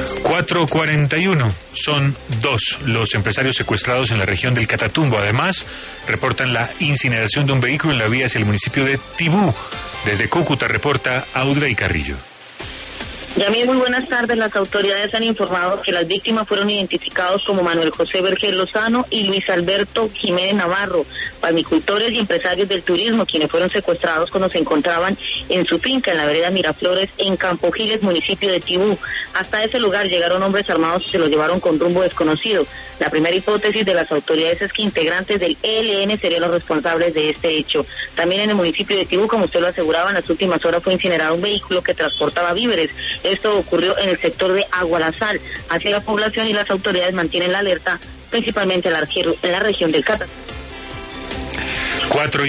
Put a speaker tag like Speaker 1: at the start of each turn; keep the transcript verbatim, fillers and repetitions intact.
Speaker 1: cuatro cuarenta y uno. Son dos los empresarios secuestrados en la región del Catatumbo. Además, reportan la incineración de un vehículo en la vía hacia el municipio de Tibú. Desde Cúcuta reporta Audrey Carrillo.
Speaker 2: Yamil, muy buenas tardes. Las autoridades han informado que las víctimas fueron identificados como Manuel José Vergel Lozano y Luis Alberto Jiménez Navarro, palmicultores y empresarios del turismo, quienes fueron secuestrados cuando se encontraban en su finca en la vereda Miraflores, en Campo Giles, municipio de Tibú. Hasta ese lugar llegaron hombres armados y se los llevaron con rumbo desconocido. La primera hipótesis de las autoridades es que integrantes del E L N serían los responsables de este hecho. También en el municipio de Tibú, como usted lo aseguraba, en las últimas horas fue incinerado un vehículo que transportaba víveres. Esto ocurrió en el sector de Agualazal. Hacia la población y las autoridades mantienen la alerta, principalmente en la, en la región del Catatumbo.
Speaker 1: Cuatro